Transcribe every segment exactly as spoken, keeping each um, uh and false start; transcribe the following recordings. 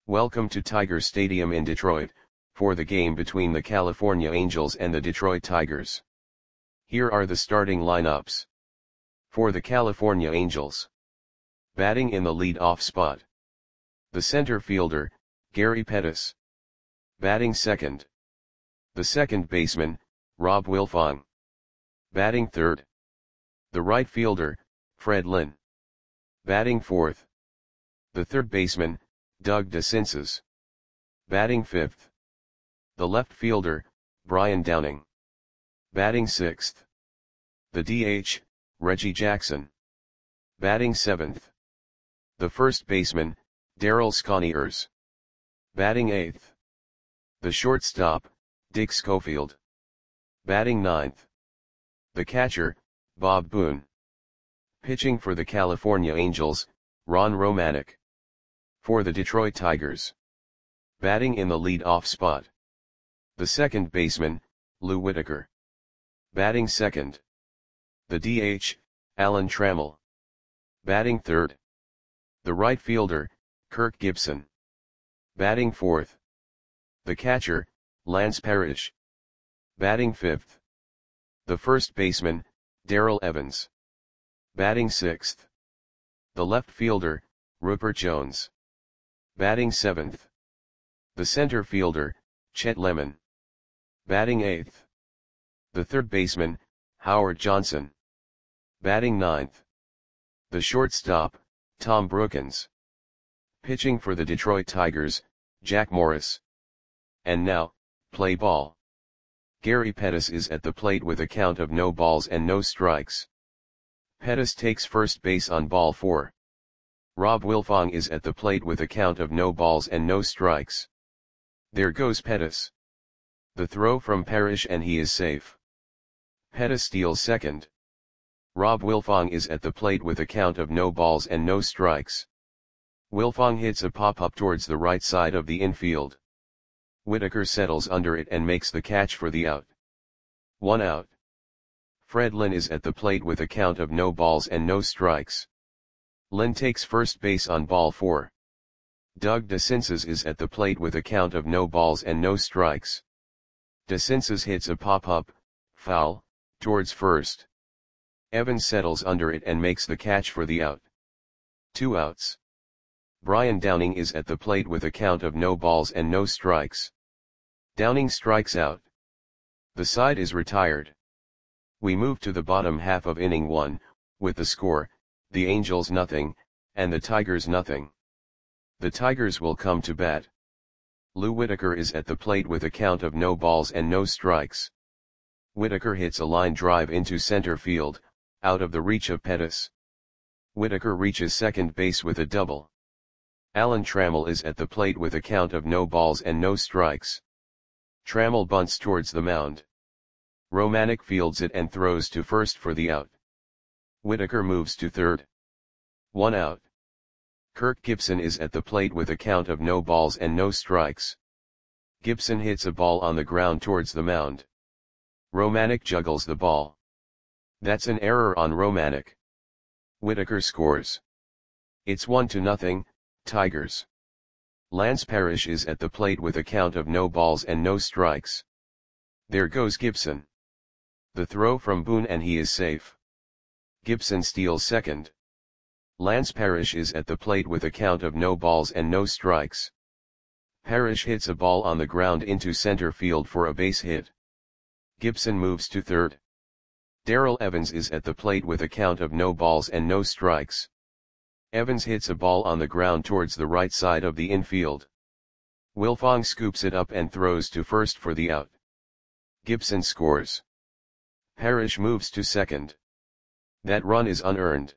Welcome to Tiger Stadium in Detroit, for the game between the California Angels and the Detroit Tigers. Here are the starting lineups. For the California Angels. Batting in the lead-off spot. The center fielder, Gary Pettis. Batting second. The second baseman, Rob Wilfong. Batting third. The right fielder, Fred Lynn. Batting fourth. The third baseman, Doug DeCinces. Batting fifth. The left fielder, Brian Downing. Batting sixth. The D H, Reggie Jackson. Batting seventh. The first baseman, Darryl Sconiers. Batting eighth. The shortstop, Dick Schofield. Batting ninth. The catcher, Bob Boone. Pitching for the California Angels, Ron Romanick. For the Detroit Tigers. Batting in the lead-off spot. The second baseman, Lou Whitaker. Batting second. The D H, Alan Trammell. Batting third. The right fielder, Kirk Gibson. Batting fourth. The catcher, Lance Parrish. Batting fifth. The first baseman, Darrell Evans. Batting sixth. The left fielder, Rupert Jones. Batting seventh. The center fielder, Chet Lemon. Batting eighth. The third baseman, Howard Johnson. Batting ninth. The shortstop, Tom Brookens. Pitching for the Detroit Tigers, Jack Morris. And now, play ball. Gary Pettis is at the plate with a count of no balls and no strikes. Pettis takes first base on ball four. Rob Wilfong is at the plate with a count of no balls and no strikes. There goes Pettis. The throw from Parrish and he is safe. Pettis steals second. Rob Wilfong is at the plate with a count of no balls and no strikes. Wilfong hits a pop-up towards the right side of the infield. Whitaker settles under it and makes the catch for the out. One out. Fred Lynn is at the plate with a count of no balls and no strikes. Lynn takes first base on ball four. Doug DeCinces is at the plate with a count of no balls and no strikes. DeCinces hits a pop-up, foul, towards first. Evans settles under it and makes the catch for the out. Two outs. Brian Downing is at the plate with a count of no balls and no strikes. Downing strikes out. The side is retired. We move to the bottom half of inning one, with the score, the Angels nothing, and the Tigers nothing. The Tigers will come to bat. Lou Whitaker is at the plate with a count of no balls and no strikes. Whitaker hits a line drive into center field, out of the reach of Pettis. Whitaker reaches second base with a double. Alan Trammell is at the plate with a count of no balls and no strikes. Trammell bunts towards the mound. Romanick fields it and throws to first for the out. Whitaker moves to third. One out. Kirk Gibson is at the plate with a count of no balls and no strikes. Gibson hits a ball on the ground towards the mound. Romanick juggles the ball. That's an error on Romanick. Whitaker scores. It's one to nothing, Tigers. Lance Parrish is at the plate with a count of no balls and no strikes. There goes Gibson. The throw from Boone and he is safe. Gibson steals second. Lance Parrish is at the plate with a count of no balls and no strikes. Parrish hits a ball on the ground into center field for a base hit. Gibson moves to third. Darrell Evans is at the plate with a count of no balls and no strikes. Evans hits a ball on the ground towards the right side of the infield. Wilfong scoops it up and throws to first for the out. Gibson scores. Parrish moves to second. That run is unearned.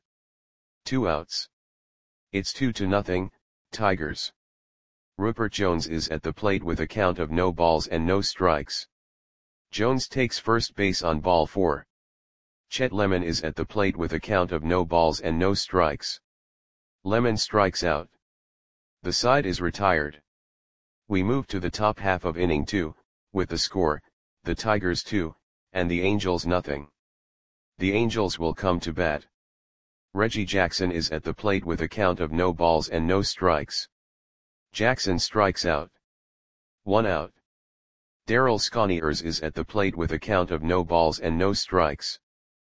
Two outs. It's two to nothing, Tigers. Rupert Jones is at the plate with a count of no balls and no strikes. Jones takes first base on ball four. Chet Lemon is at the plate with a count of no balls and no strikes. Lemon strikes out. The side is retired. We move to the top half of inning two, with the score, the Tigers two, and the Angels nothing. The Angels will come to bat. Reggie Jackson is at the plate with a count of no balls and no strikes. Jackson strikes out. One out. Darryl Sconiers is at the plate with a count of no balls and no strikes.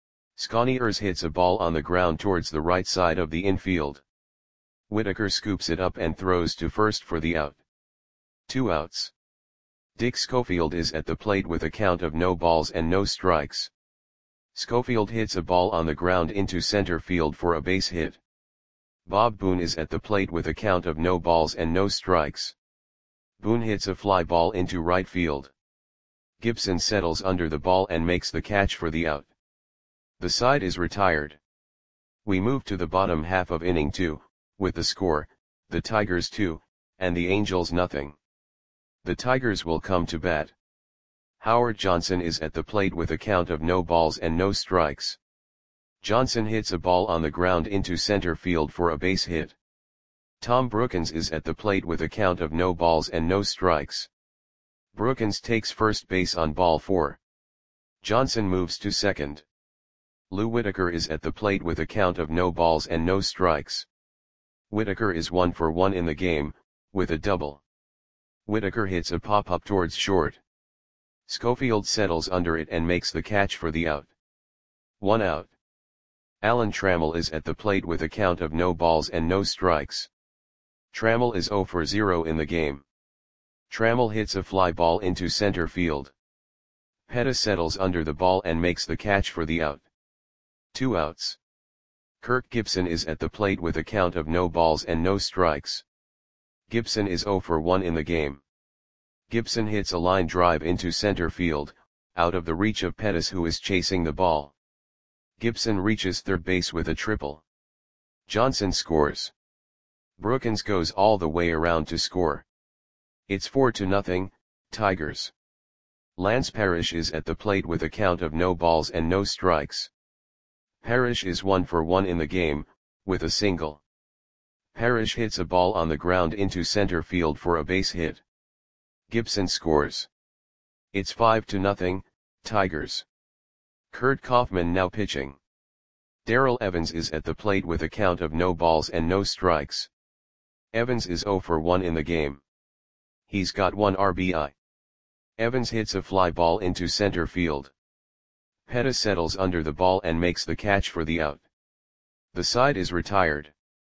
Sconiers hits a ball on the ground towards the right side of the infield. Whitaker scoops it up and throws to first for the out. Two outs. Dick Schofield is at the plate with a count of no balls and no strikes. Schofield hits a ball on the ground into center field for a base hit. Bob Boone is at the plate with a count of no balls and no strikes. Boone hits a fly ball into right field. Gibson settles under the ball and makes the catch for the out. The side is retired. We move to the bottom half of inning two, with the score, the Tigers two, and the Angels nothing. The Tigers will come to bat. Howard Johnson is at the plate with a count of no balls and no strikes. Johnson hits a ball on the ground into center field for a base hit. Tom Brookins is at the plate with a count of no balls and no strikes. Brookins takes first base on ball four. Johnson moves to second. Lou Whitaker is at the plate with a count of no balls and no strikes. Whitaker is one for one in the game, with a double. Whitaker hits a pop-up towards short. Schofield settles under it and makes the catch for the out. One out. Alan Trammell is at the plate with a count of no balls and no strikes. Trammell is zero for zero in the game. Trammell hits a fly ball into center field. Pettis settles under the ball and makes the catch for the out. Two outs. Kirk Gibson is at the plate with a count of no balls and no strikes. Gibson is zero for one in the game. Gibson hits a line drive into center field, out of the reach of Pettis, who is chasing the ball. Gibson reaches third base with a triple. Johnson scores. Brookins goes all the way around to score. It's four to nothing, Tigers. Lance Parrish is at the plate with a count of no balls and no strikes. Parrish is one for one in the game, with a single. Parrish hits a ball on the ground into center field for a base hit. Gibson scores. It's five to nothing, Tigers. Kurt Kaufman now pitching. Darrell Evans is at the plate with a count of no balls and no strikes. Evans is zero for one in the game. He's got one R B I. Evans hits a fly ball into center field. Pettis settles under the ball and makes the catch for the out. The side is retired.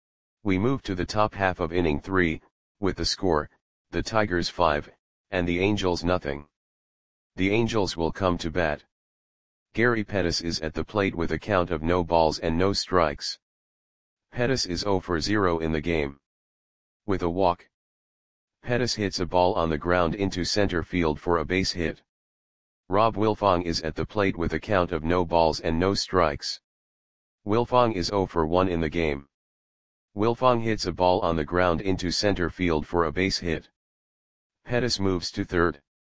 We move to the top half of inning three, with the score, the Tigers five, and the Angels nothing. The Angels will come to bat. Gary Pettis is at the plate with a count of no balls and no strikes. Pettis is zero for zero in the game. With a walk. Pettis hits a ball on the ground into center field for a base hit. Rob Wilfong is at the plate with a count of no balls and no strikes. Wilfong is zero for one in the game. Wilfong hits a ball on the ground into center field for a base hit. Pettis moves to third.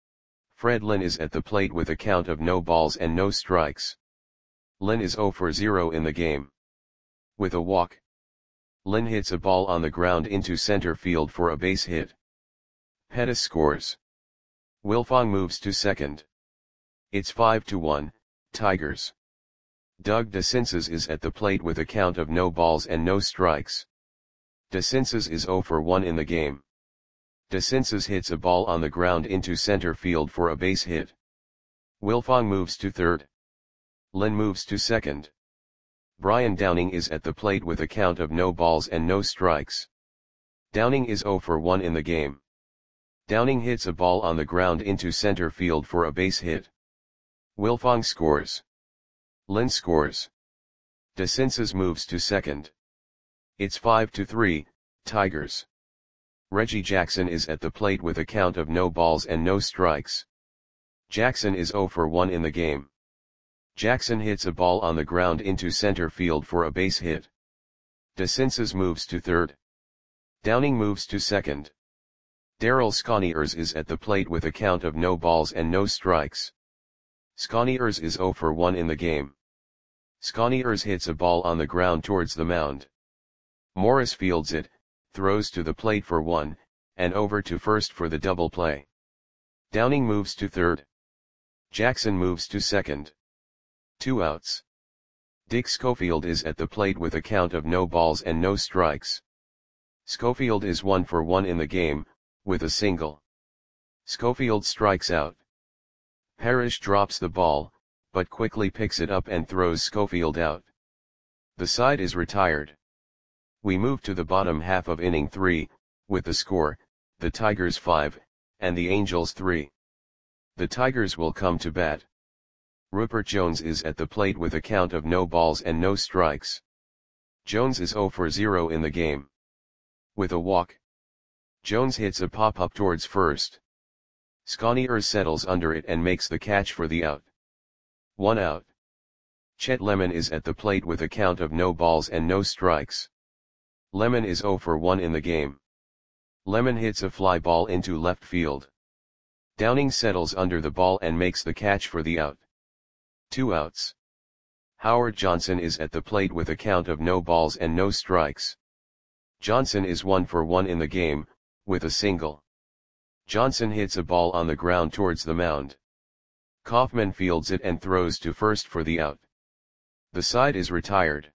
Fred Lynn is at the plate with a count of no balls and no strikes. Lynn is zero for zero in the game. With a walk. Lynn hits a ball on the ground into center field for a base hit. Pettis scores. Wilfong moves to second. It's five to one, Tigers. Doug DeCinces is at the plate with a count of no balls and no strikes. DeCinces is zero for one in the game. DeCinces hits a ball on the ground into center field for a base hit. Wilfong moves to third. Lynn moves to second. Brian Downing is at the plate with a count of no balls and no strikes. Downing is zero for one in the game. Downing hits a ball on the ground into center field for a base hit. Wilfong scores. Lynn scores. DeCinces moves to second. It's five to three, Tigers. Reggie Jackson is at the plate with a count of no balls and no strikes. Jackson is zero for one in the game. Jackson hits a ball on the ground into center field for a base hit. DeCinces moves to third. Downing moves to second. Darryl Sconiers is at the plate with a count of no balls and no strikes. Sconiers is zero for one in the game. Sconiers hits a ball on the ground towards the mound. Morris fields it, throws to the plate for one, and over to first for the double play. Downing moves to third. Jackson moves to second. Two outs. Dick Schofield is at the plate with a count of no balls and no strikes. Schofield is one for one in the game, with a single. Schofield strikes out. Parrish drops the ball, but quickly picks it up and throws Schofield out. The side is retired. We move to the bottom half of inning three, with the score, the Tigers five, and the Angels three. The Tigers will come to bat. Rupert Jones is at the plate with a count of no balls and no strikes. Jones is zero for zero in the game. With a walk, Jones hits a pop-up towards first. Sconiers settles under it and makes the catch for the out. One out. Chet Lemon is at the plate with a count of no balls and no strikes. Lemon is zero for one in the game. Lemon hits a fly ball into left field. Downing settles under the ball and makes the catch for the out. Two outs. Howard Johnson is at the plate with a count of no balls and no strikes. Johnson is one for one in the game, with a single. Johnson hits a ball on the ground towards the mound. Kaufman fields it and throws to first for the out. The side is retired.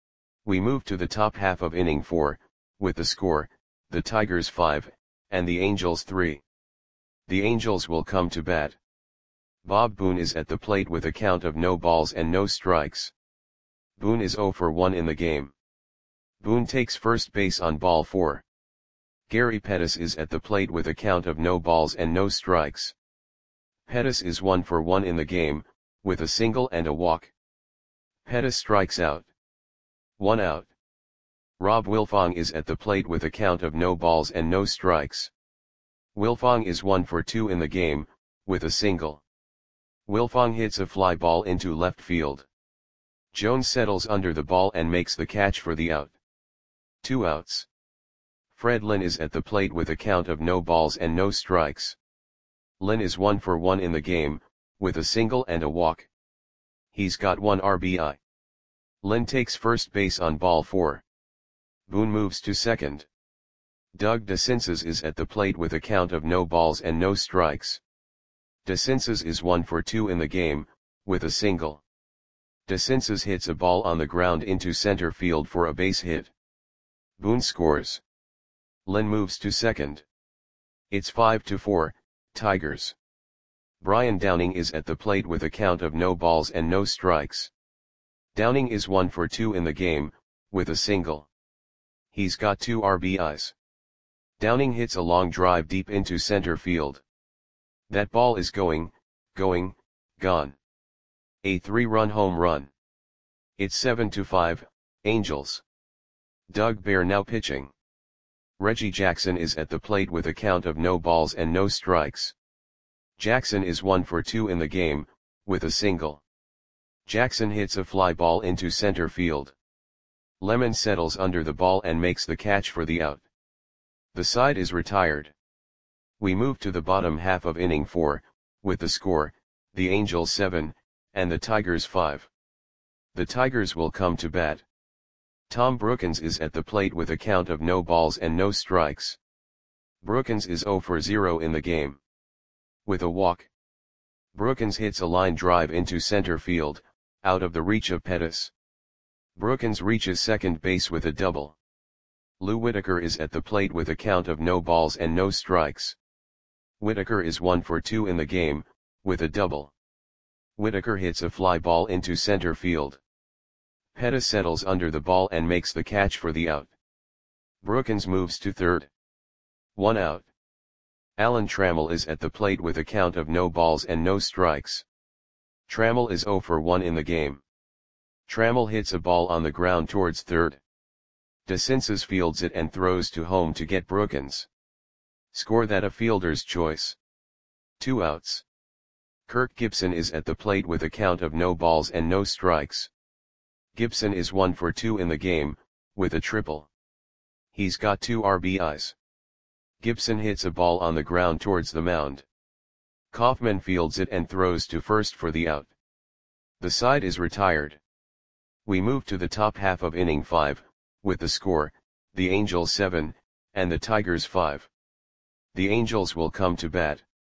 We move to the top half of inning four, with the score, the Tigers five, and the Angels three. The Angels will come to bat. Bob Boone is at the plate with a count of no balls and no strikes. Boone is zero for one in the game. Boone takes first base on ball four. Gary Pettis is at the plate with a count of no balls and no strikes. Pettis is one for one in the game, with a single and a walk. Pettis strikes out. One out. Rob Wilfong is at the plate with a count of no balls and no strikes. Wilfong is one for two in the game, with a single. Wilfong hits a fly ball into left field. Jones settles under the ball and makes the catch for the out. Two outs. Fred Lynn is at the plate with a count of no balls and no strikes. Lynn is one for one in the game, with a single and a walk. He's got one R B I. Lynn takes first base on ball four. Boone moves to second. Doug DeCinces is at the plate with a count of no balls and no strikes. DeCinces is one for two in the game, with a single. DeCinces hits a ball on the ground into center field for a base hit. Boone scores. Lynn moves to second. It's five to four, Tigers. Brian Downing is at the plate with a count of no balls and no strikes. Downing is one for two in the game, with a single. He's got two R B Is. Downing hits a long drive deep into center field. That ball is going, going, gone. A three-run home run. It's seven to five, Angels. Doug Bear now pitching. Reggie Jackson is at the plate with a count of no balls and no strikes. Jackson is one for two in the game, with a single. Jackson hits a fly ball into center field. Lemon settles under the ball and makes the catch for the out. The side is retired. We move to the bottom half of inning four, with the score, the Angels seven, and the Tigers five. The Tigers will come to bat. Tom Brookins is at the plate with a count of no balls and no strikes. Brookins is zero for zero in the game. With a walk, Brookins hits a line drive into center field, out of the reach of Pettis. Brookins reaches second base with a double. Lou Whitaker is at the plate with a count of no balls and no strikes. Whitaker is one for two in the game, with a double. Whitaker hits a fly ball into center field. Pettis settles under the ball and makes the catch for the out. Brookins moves to third. One out. Alan Trammell is at the plate with a count of no balls and no strikes. Trammell is zero for one in the game. Trammell hits a ball on the ground towards third. DeCinces fields it and throws to home to get Brookins. Score that a fielder's choice. Two outs. Kirk Gibson is at the plate with a count of no balls and no strikes. Gibson is one for two in the game, with a triple. He's got two R B Is. Gibson hits a ball on the ground towards the mound. Kaufman fields it and throws to first for the out. The side is retired. We move to the top half of inning five, with the score, the Angels seven, and the Tigers five. The Angels will come to bat.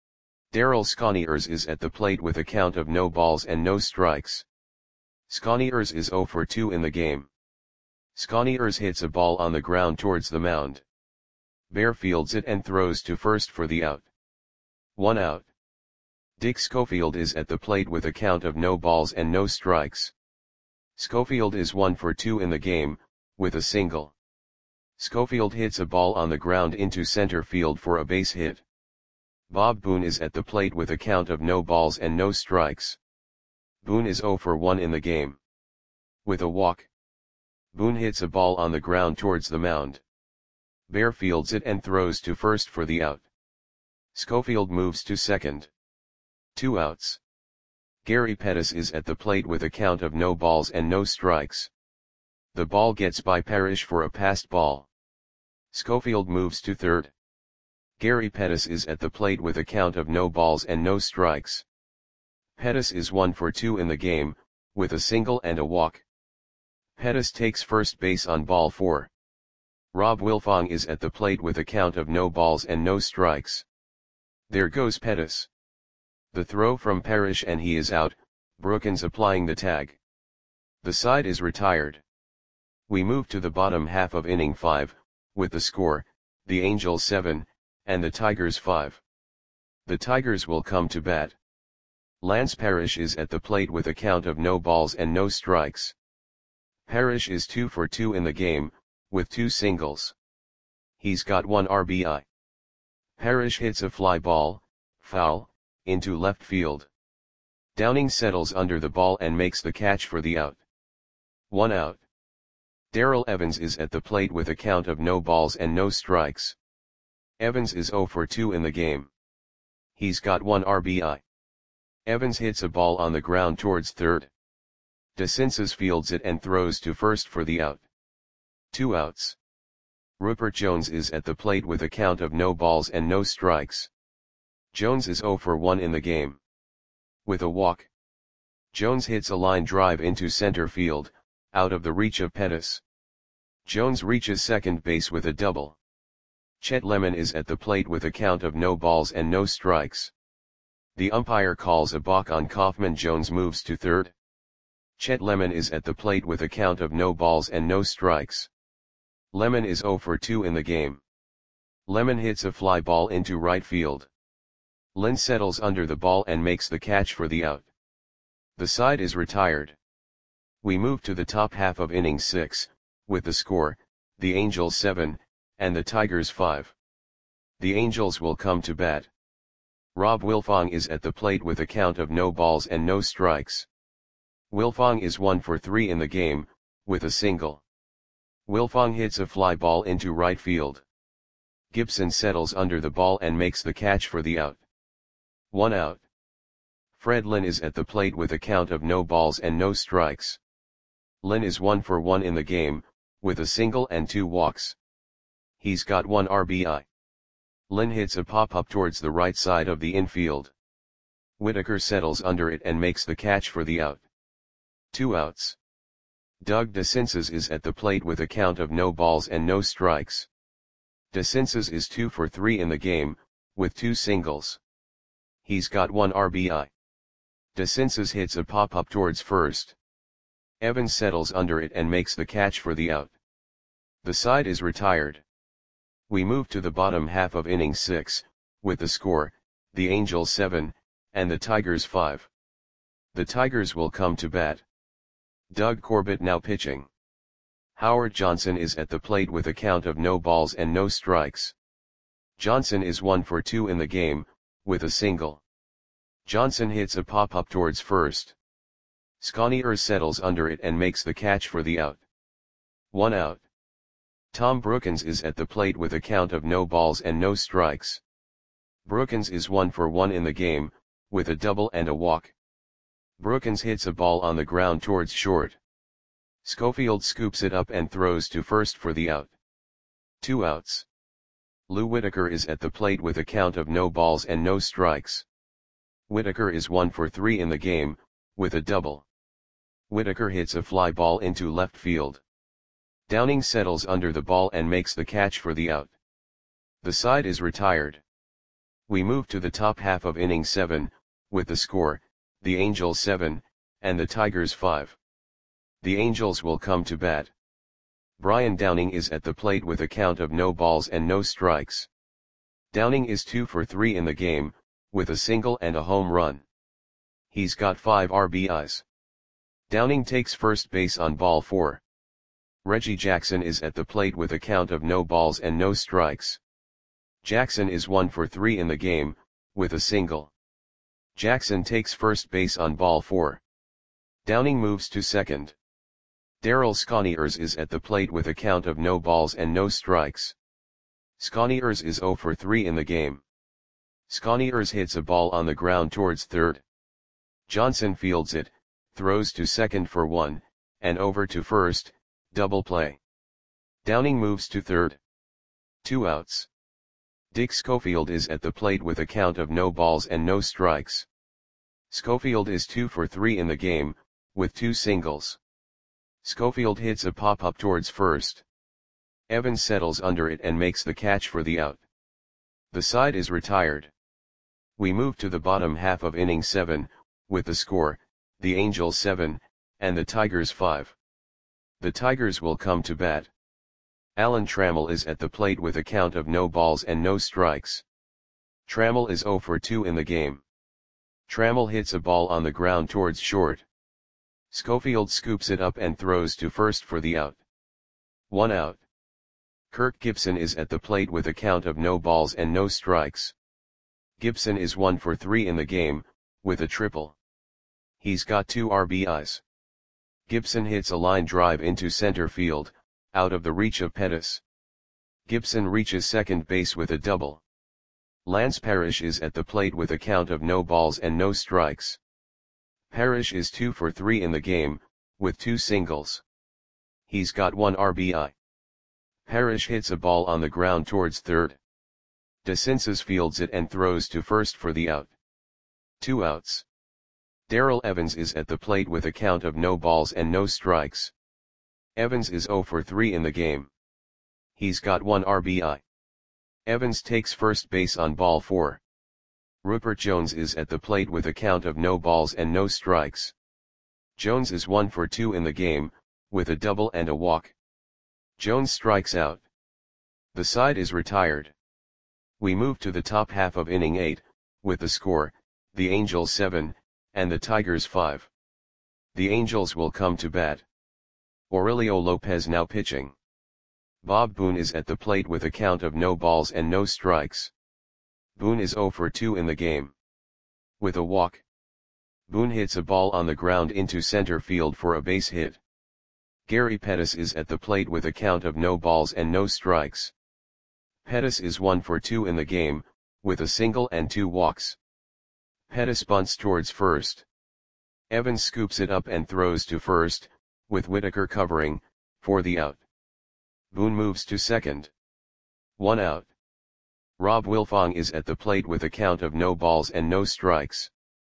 Darryl Sconiers is at the plate with a count of no balls and no strikes. Sconiers is zero for two in the game. Sconiers hits a ball on the ground towards the mound. Bear fields it and throws to first for the out. One out. Dick Schofield is at the plate with a count of no balls and no strikes. Schofield is one for two in the game, with a single. Schofield hits a ball on the ground into center field for a base hit. Bob Boone is at the plate with a count of no balls and no strikes. Boone is zero for one in the game. With a walk. Boone hits a ball on the ground towards the mound. Bear fields it and throws to first for the out. Schofield moves to second. Two outs. Gary Pettis is at the plate with a count of no balls and no strikes. The ball gets by Parrish for a passed ball. Schofield moves to third. Gary Pettis is at the plate with a count of no balls and no strikes. Pettis is one for two in the game, with a single and a walk. Pettis takes first base on ball four. Rob Wilfong is at the plate with a count of no balls and no strikes. There goes Pettis. The throw from Parrish and he is out, Brookins applying the tag. The side is retired. We move to the bottom half of inning five, with the score, the Angels seven, and the Tigers five. The Tigers will come to bat. Lance Parrish is at the plate with a count of no balls and no strikes. Parrish is two for two in the game, with two singles. He's got one R B I. Parrish hits a fly ball, foul, into left field. Downing settles under the ball and makes the catch for the out. One out. Darrell Evans is at the plate with a count of no balls and no strikes. Evans is zero for two in the game. He's got one R B I. Evans hits a ball on the ground towards third. DeCinces fields it and throws to first for the out. Two outs. Rupert Jones is at the plate with a count of no balls and no strikes. Jones is zero for one in the game. With a walk. Jones hits a line drive into center field, out of the reach of Pettis. Jones reaches second base with a double. Chet Lemon is at the plate with a count of no balls and no strikes. The umpire calls a balk on Kaufman. Jones moves to third. Chet Lemon is at the plate with a count of no balls and no strikes. Lemon is zero for two in the game. Lemon hits a fly ball into right field. Lynn settles under the ball and makes the catch for the out. The side is retired. We move to the top half of inning six, with the score, the Angels seven, and the Tigers five. The Angels will come to bat. Rob Wilfong is at the plate with a count of no balls and no strikes. Wilfong is one for three in the game, with a single. Wilfong hits a fly ball into right field. Gibson settles under the ball and makes the catch for the out. One out. Fred Lynn is at the plate with a count of no balls and no strikes. Lynn is one for one in the game, with a single and two walks. He's got one R B I. Lynn hits a pop-up towards the right side of the infield. Whitaker settles under it and makes the catch for the out. Two outs. Doug DeCinces is at the plate with a count of no balls and no strikes. DeCinces is two for three in the game, with two singles. He's got one R B I. DeCinces hits a pop-up towards first. Evans settles under it and makes the catch for the out. The side is retired. We move to the bottom half of inning six, with the score, the Angels seven, and the Tigers five. The Tigers will come to bat. Doug Corbett now pitching. Howard Johnson is at the plate with a count of no balls and no strikes. Johnson is one for two in the game, with a single. Johnson hits a pop-up towards first. Sconiers settles under it and makes the catch for the out. One out. Tom Brookins is at the plate with a count of no balls and no strikes. Brookins is one for one in the game, with a double and a walk. Brookins hits a ball on the ground towards short. Schofield scoops it up and throws to first for the out. Two outs. Lou Whitaker is at the plate with a count of no balls and no strikes. Whitaker is one for three in the game, with a double. Whitaker hits a fly ball into left field. Downing settles under the ball and makes the catch for the out. The side is retired. We move to the top half of inning seven, with the score, the Angels seven, and the Tigers five. The Angels will come to bat. Brian Downing is at the plate with a count of no balls and no strikes. Downing is two for three in the game, with a single and a home run. He's got five R B Is. Downing takes first base on ball four. Reggie Jackson is at the plate with a count of no balls and no strikes. Jackson is one for three in the game, with a single. Jackson takes first base on ball four. Downing moves to second. Darryl Sconiers is at the plate with a count of no balls and no strikes. Sconiers is zero for three in the game. Sconiers hits a ball on the ground towards third. Johnson fields it, throws to second for one, and over to first, double play. Downing moves to third. Two outs. Dick Schofield is at the plate with a count of no balls and no strikes. Schofield is two for three in the game, with two singles. Schofield hits a pop-up towards first. Evans settles under it and makes the catch for the out. The side is retired. We move to the bottom half of inning seven, with the score, the Angels seven, and the Tigers five. The Tigers will come to bat. Alan Trammell is at the plate with a count of no balls and no strikes. Trammell is zero for two in the game. Trammell hits a ball on the ground towards short. Schofield scoops it up and throws to first for the out. One out. Kirk Gibson is at the plate with a count of no balls and no strikes. Gibson is one for three in the game, with a triple. He's got two R B Is. Gibson hits a line drive into center field, out of the reach of Pettis. Gibson reaches second base with a double. Lance Parrish is at the plate with a count of no balls and no strikes. Parrish is two for three in the game, with two singles. He's got one R B I. Parrish hits a ball on the ground towards third. DeCinces fields it and throws to first for the out. Two outs. Darrell Evans is at the plate with a count of no balls and no strikes. Evans is zero for three in the game. He's got one R B I. Evans takes first base on ball four. Rupert Jones is at the plate with a count of no balls and no strikes. Jones is one for two in the game, with a double and a walk. Jones strikes out. The side is retired. We move to the top half of inning eight, with the score, the Angels seven, and the Tigers five. The Angels will come to bat. Aurelio Lopez now pitching. Bob Boone is at the plate with a count of no balls and no strikes. Boone is zero for two in the game. With a walk. Boone hits a ball on the ground into center field for a base hit. Gary Pettis is at the plate with a count of no balls and no strikes. Pettis is one for two in the game, with a single and two walks. Pettis bunts towards first. Evans scoops it up and throws to first, with Whitaker covering, for the out. Boone moves to second. One out. Rob Wilfong is at the plate with a count of no balls and no strikes.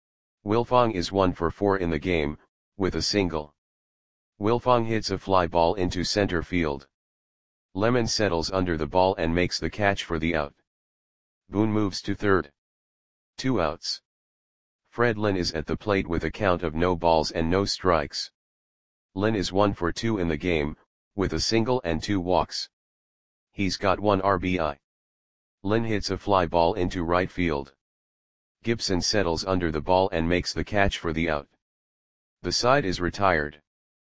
Wilfong is one for four in the game, with a single. Wilfong hits a fly ball into center field. Lemon settles under the ball and makes the catch for the out. Boone moves to third. Two outs. Fred Lynn is at the plate with a count of no balls and no strikes. Lynn is one for two in the game, with a single and two walks. He's got one R B I. Lynn hits a fly ball into right field. Gibson settles under the ball and makes the catch for the out. The side is retired.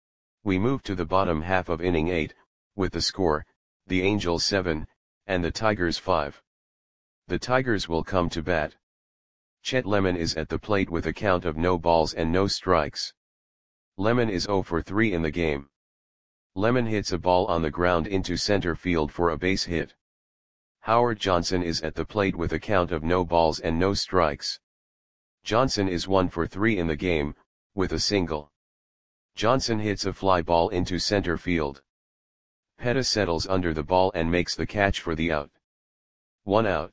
We move to the bottom half of inning eight, with the score, the Angels seven, and the Tigers five. The Tigers will come to bat. Chet Lemon is at the plate with a count of no balls and no strikes. Lemon is zero for three in the game. Lemon hits a ball on the ground into center field for a base hit. Howard Johnson is at the plate with a count of no balls and no strikes. Johnson is one for three in the game, with a single. Johnson hits a fly ball into center field. Pettis settles under the ball and makes the catch for the out. One out.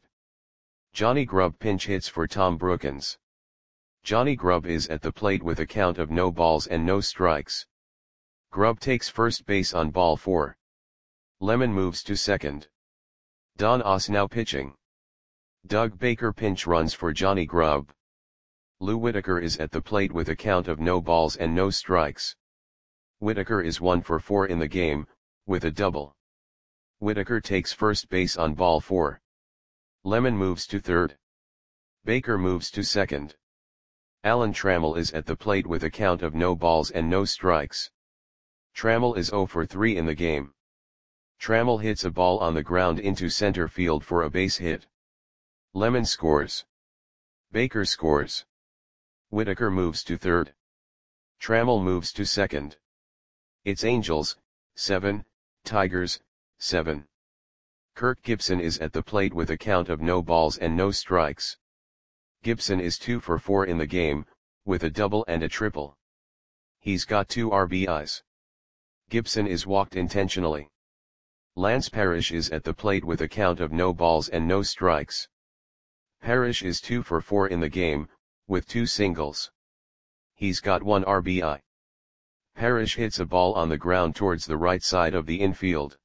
Johnny Grubb pinch hits for Tom Brookens. Johnny Grubb is at the plate with a count of no balls and no strikes. Grubb takes first base on ball four. Lemon moves to second. Don Oss now pitching. Doug Baker pinch runs for Johnny Grubb. Lou Whitaker is at the plate with a count of no balls and no strikes. Whitaker is one for four in the game, with a double. Whitaker takes first base on ball four. Lemon moves to third. Baker moves to second. Alan Trammell is at the plate with a count of no balls and no strikes. Trammell is zero for three in the game. Trammell hits a ball on the ground into center field for a base hit. Lemon scores. Baker scores. Whitaker moves to third. Trammell moves to second. It's Angels, seven, Tigers, seven. Kirk Gibson is at the plate with a count of no balls and no strikes. Gibson is two for four in the game, with a double and a triple. He's got two R B Is. Gibson is walked intentionally. Lance Parrish is at the plate with a count of no balls and no strikes. Parrish is two for four in the game, with two singles. He's got one R B I. Parrish hits a ball on the ground towards the right side of the infield.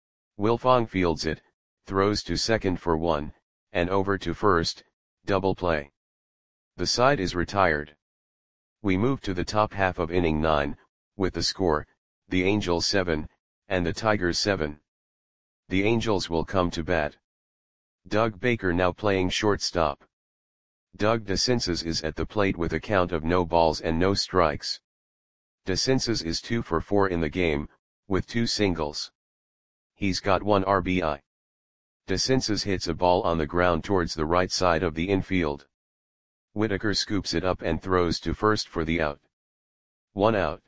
Wilfong fields it, throws to second for one, and over to first, double play. The side is retired. We move to the top half of inning nine, with the score, the Angels seven, and the Tigers seven. The Angels will come to bat. Doug Baker now playing shortstop. Doug DeCinces is at the plate with a count of no balls and no strikes. DeCinces is two for four in the game, with two singles. He's got one R B I. DeCinces hits a ball on the ground towards the right side of the infield. Whitaker scoops it up and throws to first for the out. One out.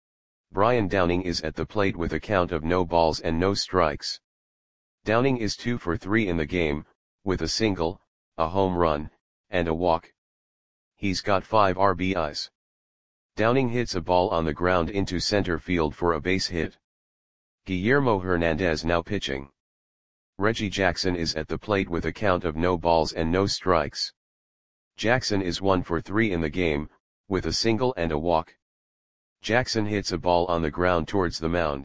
Brian Downing is at the plate with a count of no balls and no strikes. Downing is two for three in the game, with a single, a home run, and a walk. He's got five R B Is. Downing hits a ball on the ground into center field for a base hit. Guillermo Hernandez now pitching. Reggie Jackson is at the plate with a count of no balls and no strikes. Jackson is one for three in the game, with a single and a walk. Jackson hits a ball on the ground towards the mound.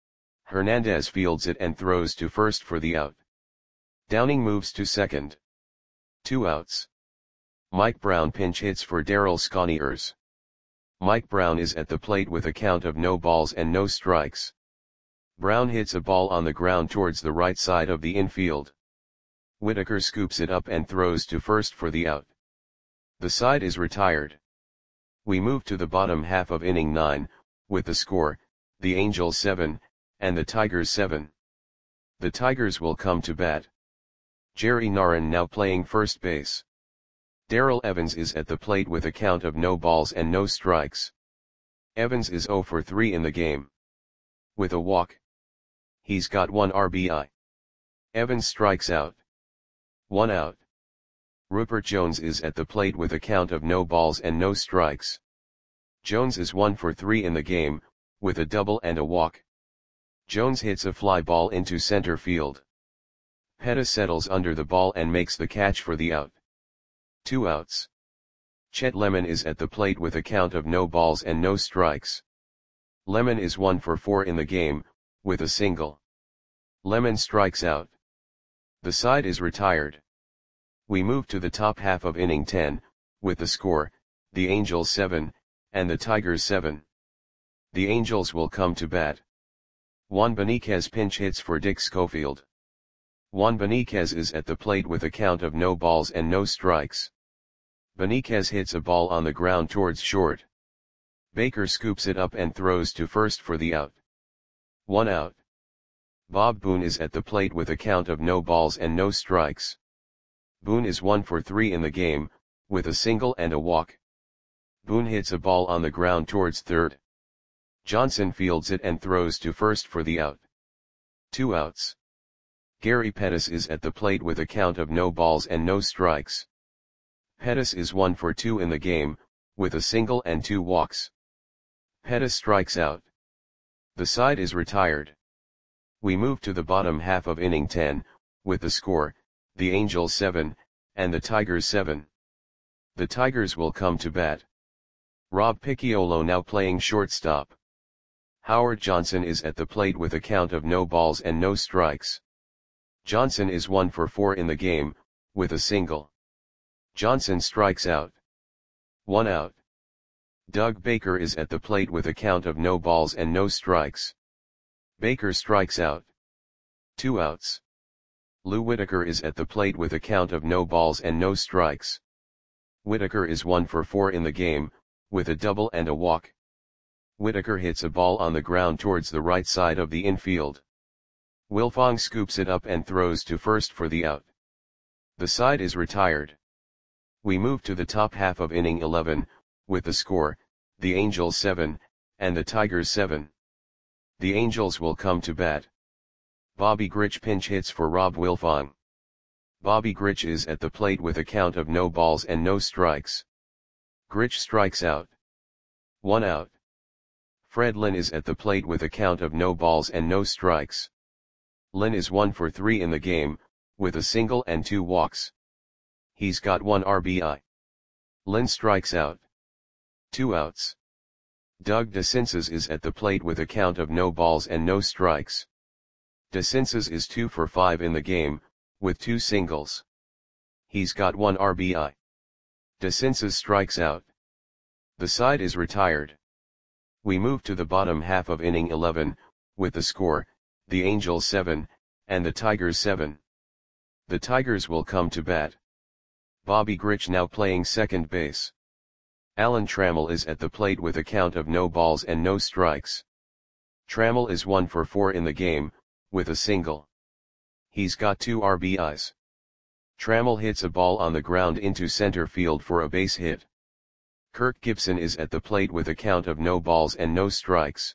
Hernandez fields it and throws to first for the out. Downing moves to second. Two outs. Mike Brown pinch hits for Darryl Sconiers. Mike Brown is at the plate with a count of no balls and no strikes. Brown hits a ball on the ground towards the right side of the infield. Whitaker scoops it up and throws to first for the out. The side is retired. We move to the bottom half of inning nine, with the score, the Angels seven, and the Tigers seven. The Tigers will come to bat. Jerry Narron now playing first base. Darrell Evans is at the plate with a count of no balls and no strikes. Evans is zero for three in the game. With a walk. He's got one R B I. Evans strikes out. One out. Rupert Jones is at the plate with a count of no balls and no strikes. Jones is one for three in the game, with a double and a walk. Jones hits a fly ball into center field. Pettis settles under the ball and makes the catch for the out. Two outs. Chet Lemon is at the plate with a count of no balls and no strikes. Lemon is one for four in the game, with a single. Lemon strikes out. The side is retired. We move to the top half of inning ten, with the score, the Angels seven, and the Tigers seven. The Angels will come to bat. Juan Beniquez pinch hits for Dick Schofield. Juan Beniquez is at the plate with a count of no balls and no strikes. Beniquez hits a ball on the ground towards short. Baker scoops it up and throws to first for the out. One out. Bob Boone is at the plate with a count of no balls and no strikes. Boone is one for three in the game, with a single and a walk. Boone hits a ball on the ground towards third. Johnson fields it and throws to first for the out. Two outs. Gary Pettis is at the plate with a count of no balls and no strikes. Pettis is one for two in the game, with a single and two walks. Pettis strikes out. The side is retired. We move to the bottom half of inning ten, with the score, the Angels seven, and the Tigers seven. The Tigers will come to bat. Rob Picciolo now playing shortstop. Howard Johnson is at the plate with a count of no balls and no strikes. Johnson is one for four in the game, with a single. Johnson strikes out. One out. Doug Baker is at the plate with a count of no balls and no strikes. Baker strikes out. Two outs. Lou Whitaker is at the plate with a count of no balls and no strikes. Whitaker is one for four in the game, with a double and a walk. Whitaker hits a ball on the ground towards the right side of the infield. Wilfong scoops it up and throws to first for the out. The side is retired. We move to the top half of inning eleven, with the score, the Angels seven, and the Tigers seven. The Angels will come to bat. Bobby Grich pinch hits for Rob Wilfong. Bobby Grich is at the plate with a count of no balls and no strikes. Grich strikes out. One out. Fred Lynn is at the plate with a count of no balls and no strikes. Lynn is one for three in the game, with a single and two walks. He's got one R B I. Lynn strikes out. Two outs. Doug DeCinces is at the plate with a count of no balls and no strikes. DeCinces is two for five in the game, with two singles. He's got one R B I. DeCinces strikes out. The side is retired. We move to the bottom half of inning eleven, with the score, the Angels seven, and the Tigers seven. The Tigers will come to bat. Bobby Grich now playing second base. Alan Trammell is at the plate with a count of no balls and no strikes. Trammell is one for four in the game, with a single. He's got two R B Is. Trammell hits a ball on the ground into center field for a base hit. Kirk Gibson is at the plate with a count of no balls and no strikes.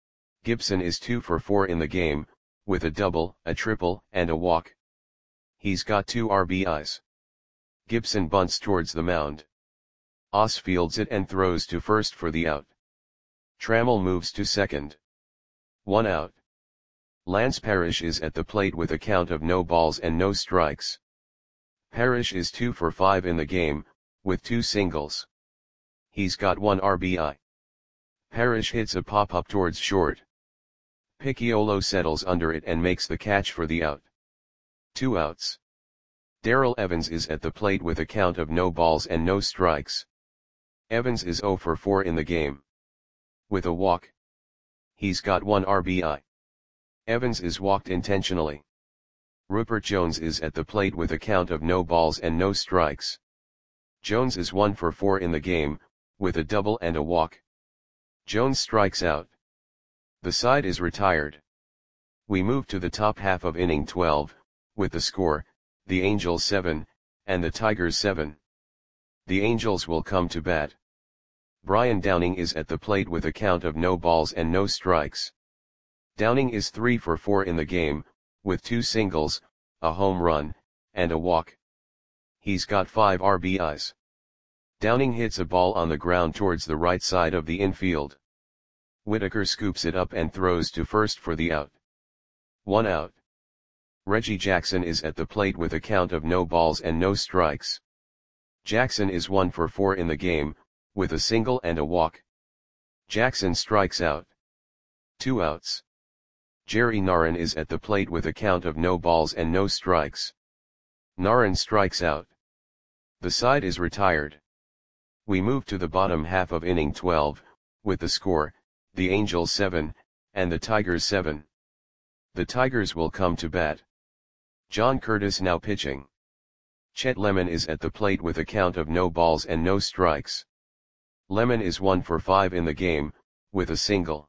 Gibson is two for four in the game, with a double, a triple, and a walk. He's got two R B Is. Gibson bunts towards the mound. Oss fields it and throws to first for the out. Trammell moves to second. One out. Lance Parrish is at the plate with a count of no balls and no strikes. Parrish is two for five in the game, with two singles. He's got one R B I. Parrish hits a pop-up towards short. Picciolo settles under it and makes the catch for the out. Two outs. Darrell Evans is at the plate with a count of no balls and no strikes. Evans is zero for four in the game. With a walk. He's got one R B I. Evans is walked intentionally. Rupert Jones is at the plate with a count of no balls and no strikes. Jones is one for four in the game, with a double and a walk. Jones strikes out. The side is retired. We move to the top half of inning twelve, with the score, the Angels seven, and the Tigers seven. The Angels will come to bat. Brian Downing is at the plate with a count of no balls and no strikes. Downing is three for four in the game, with two singles, a home run, and a walk. He's got five R B Is. Downing hits a ball on the ground towards the right side of the infield. Whitaker scoops it up and throws to first for the out. One out. Reggie Jackson is at the plate with a count of no balls and no strikes. Jackson is one for four in the game, with a single and a walk. Jackson strikes out. Two outs. Jerry Narron is at the plate with a count of no balls and no strikes. Narron strikes out. The side is retired. We move to the bottom half of inning twelve, with the score, the Angels seven, and the Tigers seven. The Tigers will come to bat. John Curtis now pitching. Chet Lemon is at the plate with a count of no balls and no strikes. Lemon is one for five in the game, with a single.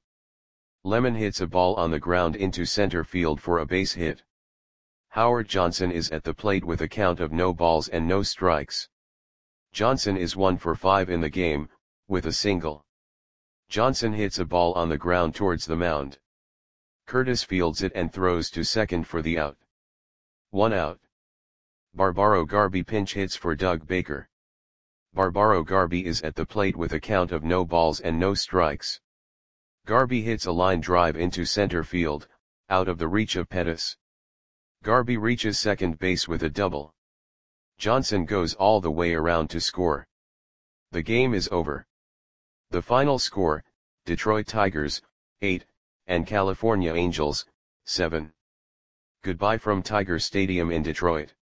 Lemon hits a ball on the ground into center field for a base hit. Howard Johnson is at the plate with a count of no balls and no strikes. Johnson is one for five in the game, with a single. Johnson hits a ball on the ground towards the mound. Curtis fields it and throws to second for the out. One out. Barbaro Garby pinch hits for Doug Baker. Barbaro Garby is at the plate with a count of no balls and no strikes. Garby hits a line drive into center field, out of the reach of Pettis. Garby reaches second base with a double. Johnson goes all the way around to score. The game is over. The final score, Detroit Tigers, eight, and California Angels, seven. Goodbye from Tiger Stadium in Detroit.